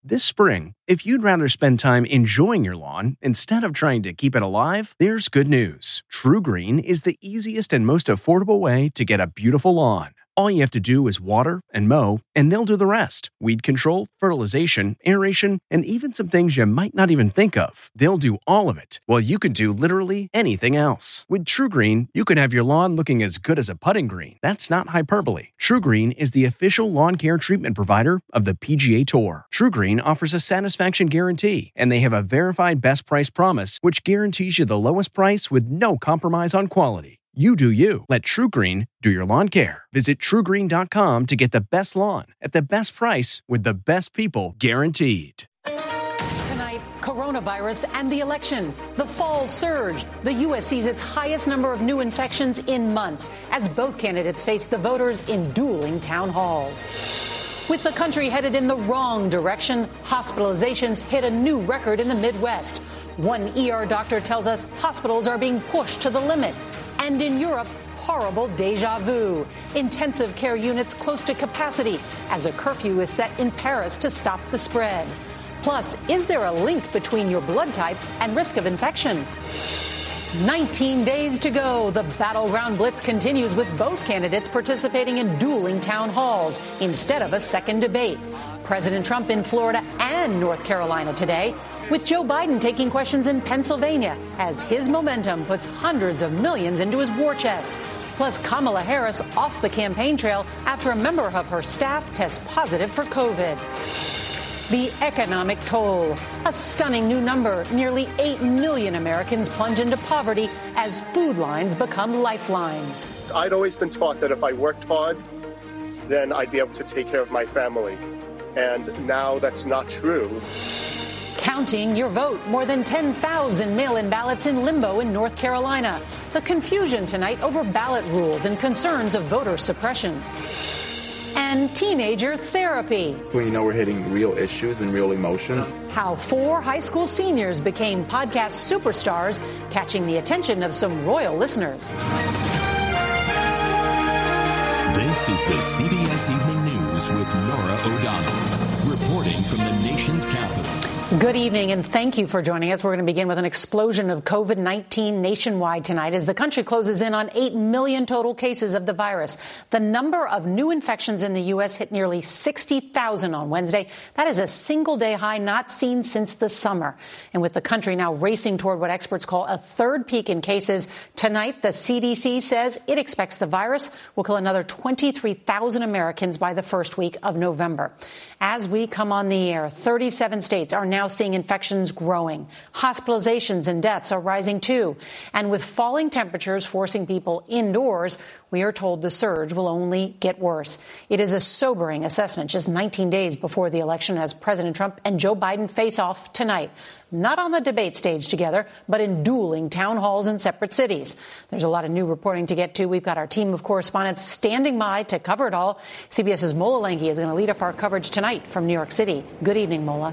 This spring, if you'd rather spend time enjoying your lawn instead of trying to keep it alive, there's good news. TruGreen is the easiest and most affordable way to get a beautiful lawn. All you have to do is water and mow, and they'll do the rest. Weed control, fertilization, aeration, and even some things you might not even think of. They'll do all of it, while you can do literally anything else. With TruGreen, you can have your lawn looking as good as a putting green. That's not hyperbole. TruGreen is the official lawn care treatment provider of the PGA Tour. TruGreen offers a satisfaction guarantee, and they have a verified best price promise, which guarantees you the lowest price with no compromise on quality. You do you. Let TruGreen do your lawn care. Visit TruGreen.com to get the best lawn at the best price with the best people guaranteed. Tonight, coronavirus and the election. The fall surge. The U.S. sees its highest number of new infections in months as both candidates face the voters in dueling town halls. With the country headed in the wrong direction, hospitalizations hit a new record in the Midwest. One ER doctor tells us hospitals are being pushed to the limit. And in Europe, horrible deja vu. Intensive care units close to capacity as a curfew is set in Paris to stop the spread. Plus, is there a link between your blood type and risk of infection? 19 days to go. The battleground blitz continues with both candidates participating in dueling town halls instead of a second debate. President Trump in Florida and North Carolina today, with Joe Biden taking questions in Pennsylvania as his momentum puts hundreds of millions into his war chest. Plus, Kamala Harris off the campaign trail after a member of her staff tests positive for COVID. The economic toll. A stunning new number. Nearly 8 million Americans plunge into poverty as food lines become lifelines. I'd always been taught that if I worked hard, then I'd be able to take care of my family. And now that's not true. Counting your vote. More than 10,000 mail-in ballots in limbo in North Carolina. The confusion tonight over ballot rules and concerns of voter suppression. And teenager therapy. When you know we're hitting real issues and real emotion. How 4 high school seniors became podcast superstars, catching the attention of some royal listeners. This is the CBS Evening News with Norah O'Donnell, reporting from the nation's capital. Good evening, and thank you for joining us. We're going to begin with an explosion of COVID-19 nationwide tonight as the country closes in on 8 million total cases of the virus. The number of new infections in the U.S. hit nearly 60,000 on Wednesday. That is a single-day high not seen since the summer. And with the country now racing toward what experts call a third peak in cases, tonight the CDC says it expects the virus will kill another 23,000 Americans by the first week of November. As we come on the air, 37 states are now seeing infections growing. Hospitalizations and deaths are rising too. And with falling temperatures forcing people indoors, we are told the surge will only get worse. It is a sobering assessment just 19 days before the election as President Trump and Joe Biden face off tonight. Not on the debate stage together, but in dueling town halls in separate cities. There's a lot of new reporting to get to. We've got our team of correspondents standing by to cover it all. CBS's Mola Lenghi is going to lead off our coverage tonight from New York City. Good evening, Mola.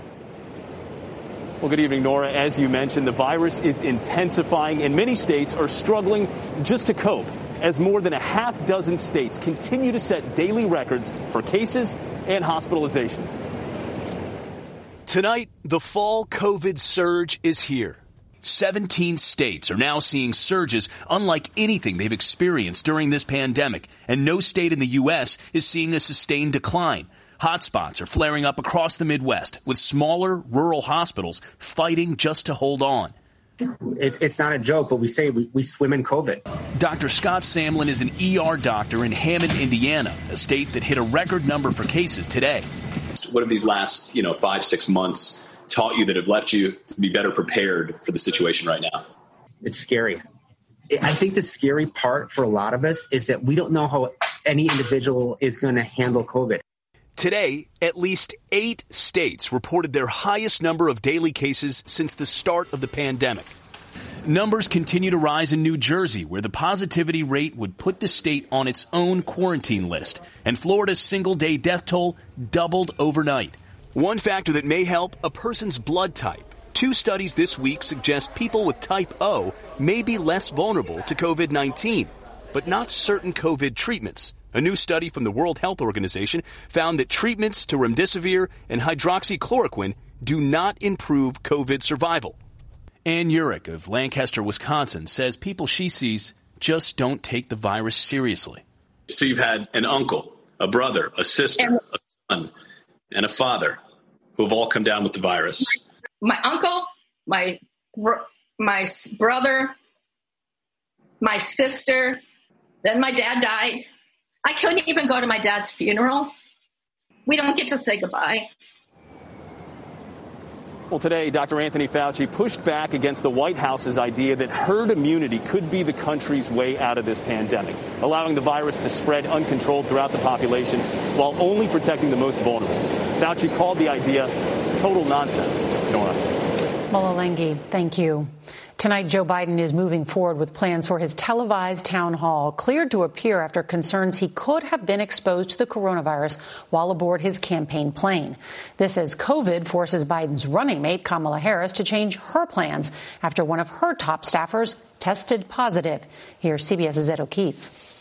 Well, good evening, Nora. As you mentioned, the virus is intensifying and many states are struggling just to cope as more than a half dozen states continue to set daily records for cases and hospitalizations. Tonight, the fall COVID surge is here. 17 states are now seeing surges unlike anything they've experienced during this pandemic, and no state in the U.S. is seeing a sustained decline. Hotspots are flaring up across the Midwest, with smaller rural hospitals fighting just to hold on. It's not a joke, but we say we swim in COVID. Dr. Scott Samlin is an ER doctor in Hammond, Indiana, a state that hit a record number for cases today. What have these last, 5-6 months taught you that have left you to be better prepared for the situation right now? It's scary. I think the scary part for a lot of us is that we don't know how any individual is going to handle COVID. Today, at least 8 states reported their highest number of daily cases since the start of the pandemic. Numbers continue to rise in New Jersey, where the positivity rate would put the state on its own quarantine list, and Florida's single-day death toll doubled overnight. One factor that may help, a person's blood type. 2 studies this week suggest people with type O may be less vulnerable to COVID-19, but not certain COVID treatments. A new study from the World Health Organization found that treatments to remdesivir and hydroxychloroquine do not improve COVID survival. Ann Urich of Lancaster, Wisconsin, says people she sees just don't take the virus seriously. So you've had an uncle, a brother, a sister, a son, and a father who have all come down with the virus. My uncle, my brother, my sister, then my dad died. I couldn't even go to my dad's funeral. We don't get to say goodbye. Well, today, Dr. Anthony Fauci pushed back against the White House's idea that herd immunity could be the country's way out of this pandemic, allowing the virus to spread uncontrolled throughout the population while only protecting the most vulnerable. Fauci called the idea total nonsense. Nora. Mola Lenghi, thank you. Tonight, Joe Biden is moving forward with plans for his televised town hall, cleared to appear after concerns he could have been exposed to the coronavirus while aboard his campaign plane. This as COVID forces Biden's running mate, Kamala Harris, to change her plans after one of her top staffers tested positive. Here's CBS's Ed O'Keefe.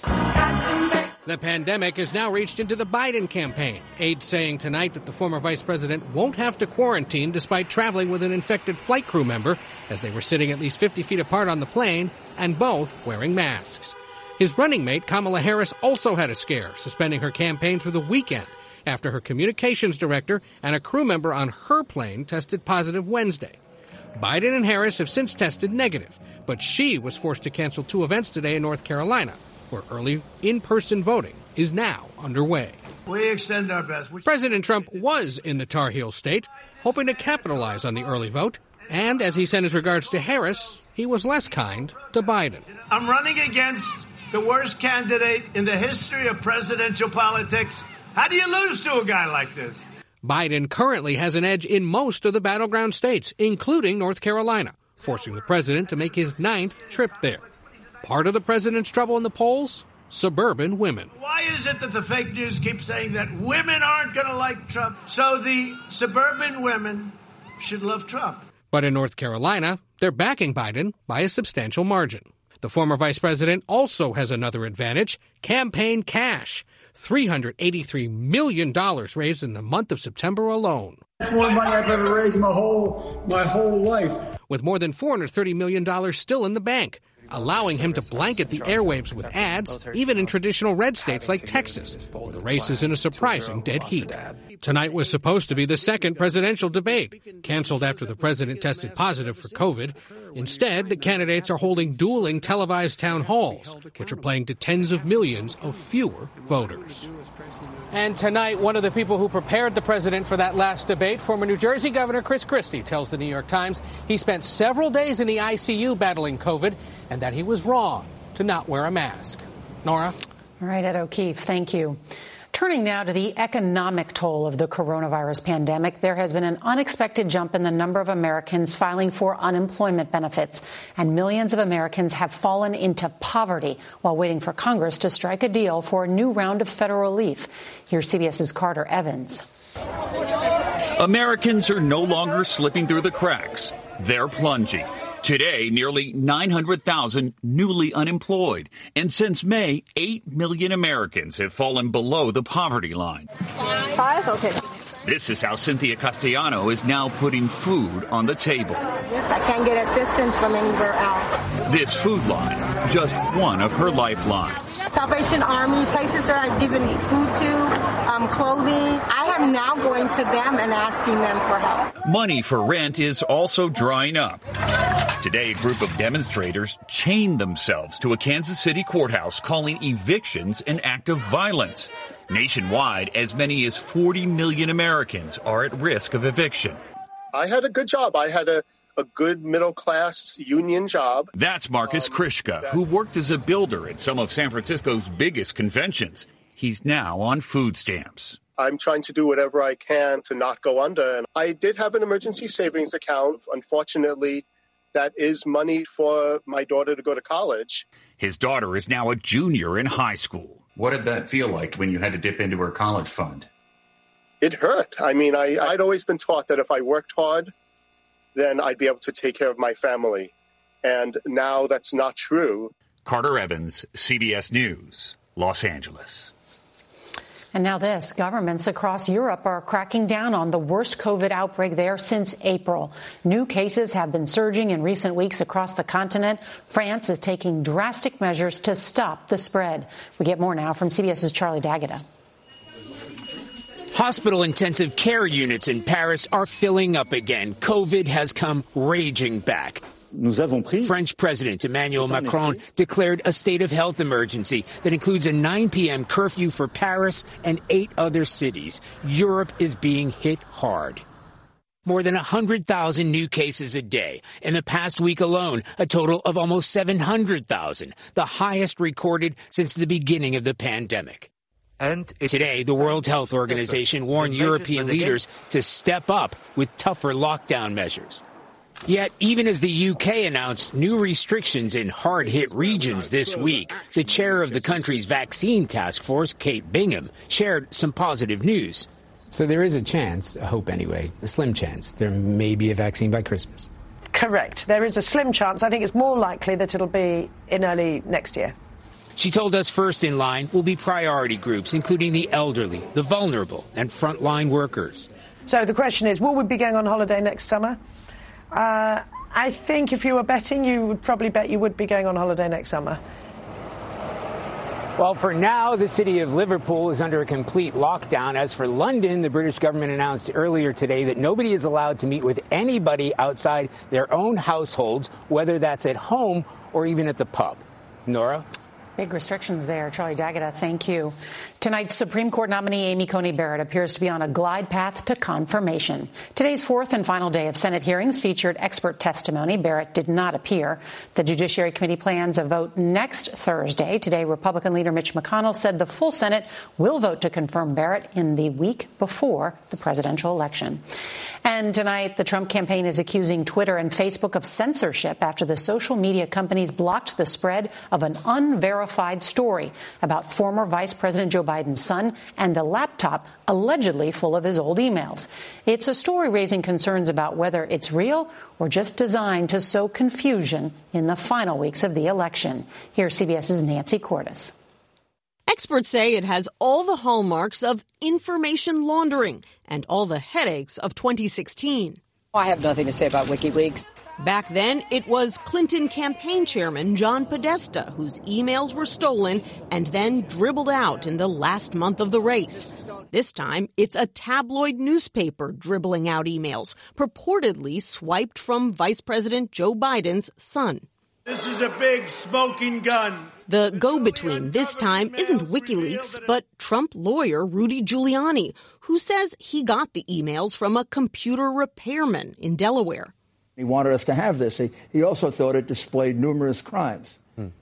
The pandemic has now reached into the Biden campaign. Aides saying tonight that the former vice president won't have to quarantine despite traveling with an infected flight crew member, as they were sitting at least 50 feet apart on the plane and both wearing masks. His running mate, Kamala Harris, also had a scare, suspending her campaign through the weekend after her communications director and a crew member on her plane tested positive Wednesday. Biden and Harris have since tested negative, but she was forced to cancel two events today in North Carolina, where early in-person voting is now underway. We extend our best. President Trump was in the Tar Heel state, hoping to capitalize on the early vote. And as he sent his regards to Harris, he was less kind to Biden. I'm running against the worst candidate in the history of presidential politics. How do you lose to a guy like this? Biden currently has an edge in most of the battleground states, including North Carolina, forcing the president to make his 9th trip there. Part of the president's trouble in the polls? Suburban women. Why is it that the fake news keeps saying that women aren't going to like Trump? So the suburban women should love Trump. But in North Carolina, they're backing Biden by a substantial margin. The former vice president also has another advantage: campaign cash. $383 million raised in the month of September alone. That's more money I've ever raised my whole life. With more than $430 million still in the bank, allowing him to blanket the airwaves with ads, even in traditional red states like Texas, where the race is in a surprising dead heat. Tonight was supposed to be the second presidential debate, canceled after the president tested positive for COVID. Instead, the candidates are holding dueling televised town halls, which are playing to tens of millions of fewer voters. And tonight, one of the people who prepared the president for that last debate, former New Jersey Governor Chris Christie, tells the New York Times he spent several days in the ICU battling COVID and that he was wrong to not wear a mask. Nora? All right, Ed O'Keefe, thank you. Turning now to the economic toll of the coronavirus pandemic, there has been an unexpected jump in the number of Americans filing for unemployment benefits, and millions of Americans have fallen into poverty while waiting for Congress to strike a deal for a new round of federal relief. Here's CBS's Carter Evans. Americans are no longer slipping through the cracks. They're plunging. Today, nearly 900,000 newly unemployed. And since May, 8 million Americans have fallen below the poverty line. 5? Okay. This is how Cynthia Castellano is now putting food on the table. Yes, I can't get assistance from anywhere else. This food line, just one of her lifelines. Salvation Army, places that I've given food to, clothing. I am now going to them and asking them for help. Money for rent is also drying up. Today, a group of demonstrators chained themselves to a Kansas City courthouse, calling evictions an act of violence. Nationwide, as many as 40 million Americans are at risk of eviction. I had a good job. I had a good middle-class union job. That's Marcus Krishka, who worked as a builder at some of San Francisco's biggest conventions. He's now on food stamps. I'm trying to do whatever I can to not go under. And I did have an emergency savings account. Unfortunately, that is money for my daughter to go to college. His daughter is now a junior in high school. What did that feel like when you had to dip into her college fund? It hurt. I mean, I'd always been taught that if I worked hard, then I'd be able to take care of my family. And now that's not true. Carter Evans, CBS News, Los Angeles. And now this, governments across Europe are cracking down on the worst COVID outbreak there since April. New cases have been surging in recent weeks across the continent. France is taking drastic measures to stop the spread. We get more now from CBS's Charlie D'Agata. Hospital intensive care units in Paris are filling up again. COVID has come raging back. French President Emmanuel Macron declared a state of health emergency that includes a 9 p.m. curfew for Paris and 8 other cities. Europe is being hit hard. More than 100,000 new cases a day. In the past week alone, a total of almost 700,000, the highest recorded since the beginning of the pandemic. And today, the World Health Organization warned European leaders to step up with tougher lockdown measures. Yet, even as the UK announced new restrictions in hard-hit regions this week, the chair of the country's vaccine task force, Kate Bingham, shared some positive news. So there is a chance, a hope anyway, a slim chance, there may be a vaccine by Christmas. Correct. There is a slim chance. I think it's more likely that it'll be in early next year. She told us first in line will be priority groups, including the elderly, the vulnerable, and frontline workers. So the question is, will we be going on holiday next summer? I think if you were betting, you would probably bet you would be going on holiday next summer. Well, for now, the city of Liverpool is under a complete lockdown. As for London, the British government announced earlier today that nobody is allowed to meet with anybody outside their own households, whether that's at home or even at the pub. Nora? Big restrictions there. Charlie D'Agata, thank you. Tonight, Supreme Court nominee Amy Coney Barrett appears to be on a glide path to confirmation. Today's fourth and final day of Senate hearings featured expert testimony. Barrett did not appear. The Judiciary Committee plans a vote next Thursday. Today, Republican leader Mitch McConnell said the full Senate will vote to confirm Barrett in the week before the presidential election. And tonight, the Trump campaign is accusing Twitter and Facebook of censorship after the social media companies blocked the spread of an unverified story about former Vice President Joe Biden's son and a laptop allegedly full of his old emails. It's a story raising concerns about whether it's real or just designed to sow confusion in the final weeks of the election. Here's CBS's Nancy Cordes. Experts say it has all the hallmarks of information laundering and all the headaches of 2016. I have nothing to say about WikiLeaks. Back then, it was Clinton campaign chairman John Podesta whose emails were stolen and then dribbled out in the last month of the race. This time, it's a tabloid newspaper dribbling out emails, purportedly swiped from Vice President Joe Biden's son. This is a big smoking gun. The go-between this time isn't WikiLeaks, but Trump lawyer Rudy Giuliani, who says he got the emails from a computer repairman in Delaware. He wanted us to have this. He also thought it displayed numerous crimes.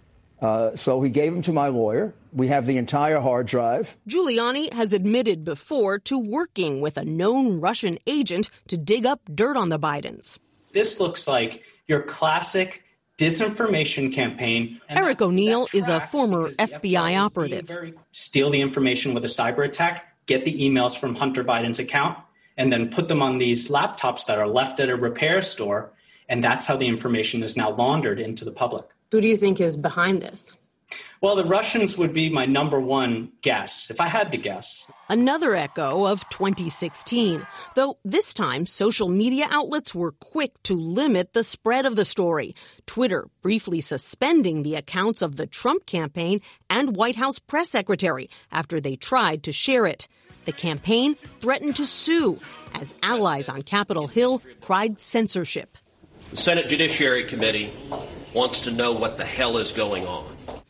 So he gave them to my lawyer. We have the entire hard drive. Giuliani has admitted before to working with a known Russian agent to dig up dirt on the Bidens. This looks like your classic disinformation campaign. Eric O'Neill is a former FBI operative. Steal the information with a cyber attack, get the emails from Hunter Biden's account, and then put them on these laptops that are left at a repair store. And that's how the information is now laundered into the public. Who do you think is behind this? Well, the Russians would be my number one guess, if I had to guess. Another echo of 2016, though this time social media outlets were quick to limit the spread of the story. Twitter briefly suspending the accounts of the Trump campaign and White House press secretary after they tried to share it. The campaign threatened to sue as allies on Capitol Hill cried censorship. The Senate Judiciary Committee wants to know what the hell is going on.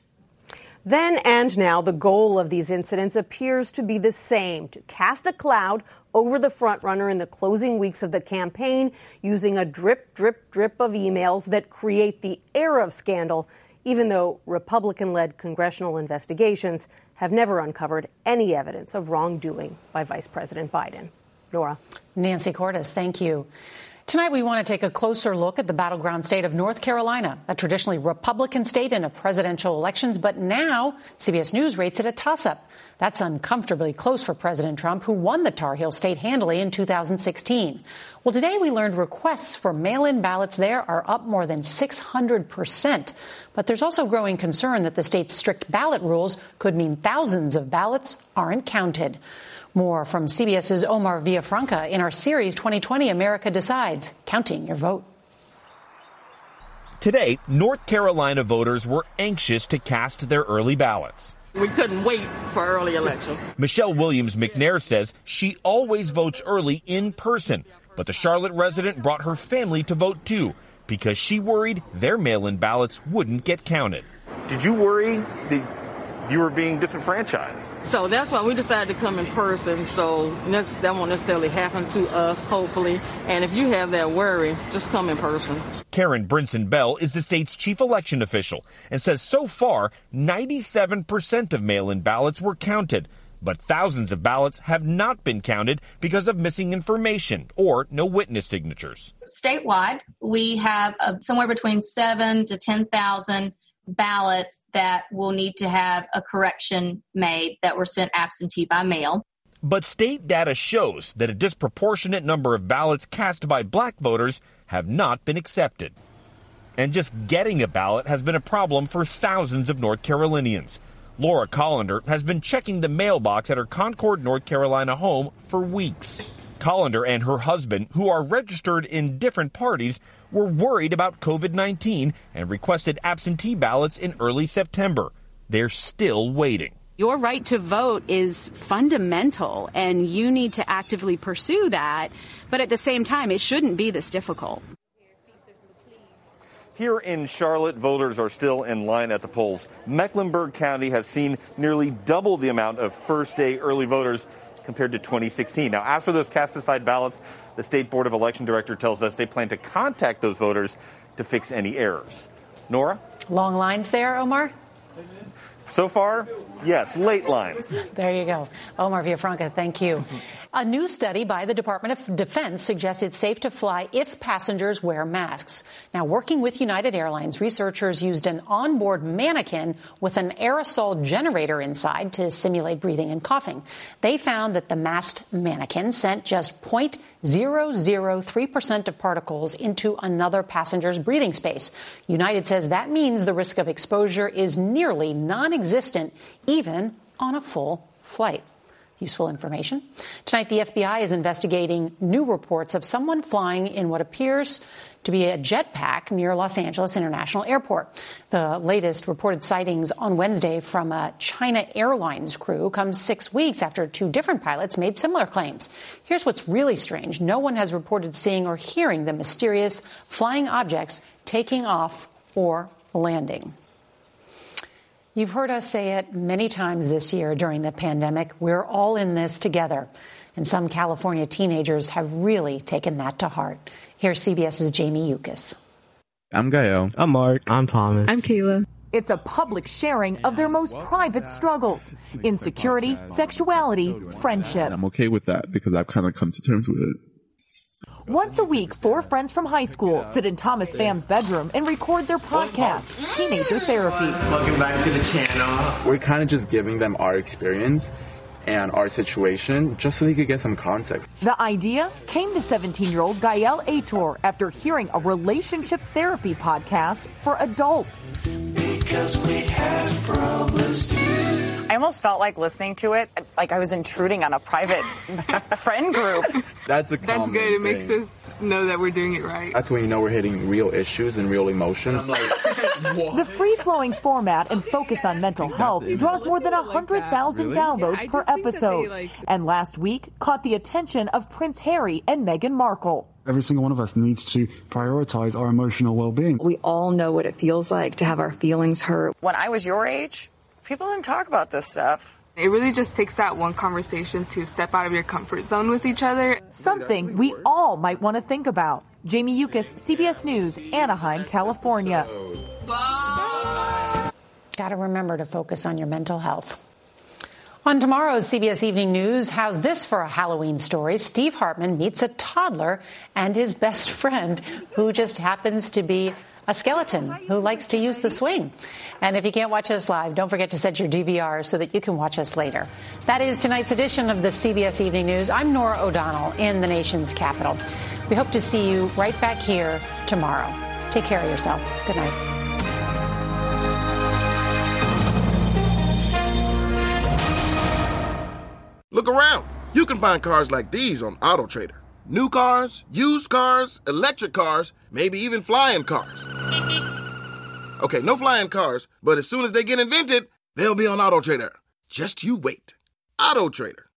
Then and now, the goal of these incidents appears to be the same, to cast a cloud over the frontrunner in the closing weeks of the campaign using a drip, drip, drip of emails that create the air of scandal, even though Republican-led congressional investigations have never uncovered any evidence of wrongdoing by Vice President Biden. Nora. Nancy Cordes, thank you. Tonight, we want to take a closer look at the battleground state of North Carolina, a traditionally Republican state in a presidential elections, but now CBS News rates it a toss-up. That's uncomfortably close for President Trump, who won the Tar Heel state handily in 2016. Well, today we learned requests for mail-in ballots there are up more than 600%. But there's also growing concern that the state's strict ballot rules could mean thousands of ballots aren't counted. More from CBS's Omar Villafranca in our series 2020 America Decides, Counting Your Vote. Today, North Carolina voters were anxious to cast their early ballots. We couldn't wait for early election. Michelle Williams McNair says she always votes early in person, but the Charlotte resident brought her family to vote too because she worried their mail-in ballots wouldn't get counted. Did you worry that you were being disenfranchised? So that's why we decided to come in person, so that won't necessarily happen to us, hopefully. And if you have that worry, just come in person. Karen Brinson Bell is the state's chief election official and says so far 97% of mail-in ballots were counted, but thousands of ballots have not been counted because of missing information or no witness signatures. Statewide, we have somewhere between 7,000 to 10,000 ballots that will need to have a correction made that were sent absentee by mail. But state data shows that a disproportionate number of ballots cast by black voters have not been accepted. And just getting a ballot has been a problem for thousands of North Carolinians. Laura Collender has been checking the mailbox at her Concord, North Carolina home for weeks. Collender and her husband, who are registered in different parties, were worried about COVID-19 and requested absentee ballots in early September. They're still waiting. Your right to vote is fundamental, and you need to actively pursue that. But at the same time, it shouldn't be this difficult. Here in Charlotte, voters are still in line at the polls. Mecklenburg County has seen nearly double the amount of first-day early voters compared to 2016. Now, as for those cast-aside ballots, the State Board of Election Director tells us they plan to contact those voters to fix any errors. Nora? Long lines there, Omar? So far, yes, late lines. There you go. Omar Villafranca, thank you. A new study by the Department of Defense suggests it's safe to fly if passengers wear masks. Now, working with United Airlines, researchers used an onboard mannequin with an aerosol generator inside to simulate breathing and coughing. They found that the masked mannequin sent just 0.003% of particles into another passenger's breathing space. United says that means the risk of exposure is nearly non-existent, even on a full flight. Useful information. Tonight, the FBI is investigating new reports of someone flying in what appears to be a jetpack near Los Angeles International Airport. The latest reported sightings on Wednesday from a China Airlines crew comes 6 weeks after two different pilots made similar claims. Here's what's really strange. No one has reported seeing or hearing the mysterious flying objects taking off or landing. You've heard us say it many times this year during the pandemic. We're all in this together. And some California teenagers have really taken that to heart. Here's CBS's Jamie Yuccas. I'm Gael. I'm Mark. I'm Thomas. I'm Kayla. It's a public sharing of their most private struggles. Insecurity, sexuality, friendship. I'm okay with that because I've kind of come to terms with it. Once a week, four friends from high school sit in Thomas Pham's bedroom and record their podcast, Teenager Therapy. Welcome back to the channel. We're kind of just giving them our experience and our situation just so they could get some context. The idea came to 17-year-old Gael Aitor after hearing a relationship therapy podcast for adults. Because we have problems too. I almost felt like listening to it, like I was intruding on a private friend group. That's a common That's good. It makes thing. us know that we're doing it right. That's when you know we're hitting real issues and real emotion. I'm like, the free-flowing format and focus on mental health draws more than 100,000 downloads per episode. And last week caught the attention of Prince Harry and Meghan Markle. Every single one of us needs to prioritize our emotional well-being. We all know what it feels like to have our feelings hurt. When I was your age, people didn't talk about this stuff. It really just takes that one conversation to step out of your comfort zone with each other. Something we all might want to think about. Jamie Yuccas, CBS News, Anaheim, California. Got to remember to focus on your mental health. On tomorrow's CBS Evening News, how's this for a Halloween story? Steve Hartman meets a toddler and his best friend, who just happens to be a skeleton who likes to use the swing. And if you can't watch us live, don't forget to set your DVR so that you can watch us later. That is tonight's edition of the CBS Evening News. I'm Norah O'Donnell in the nation's capital. We hope to see you right back here tomorrow. Take care of yourself. Good night. Look around. You can find cars like these on AutoTrader. New cars, used cars, electric cars, maybe even flying cars. Okay, no flying cars, but as soon as they get invented, they'll be on AutoTrader. Just you wait. AutoTrader.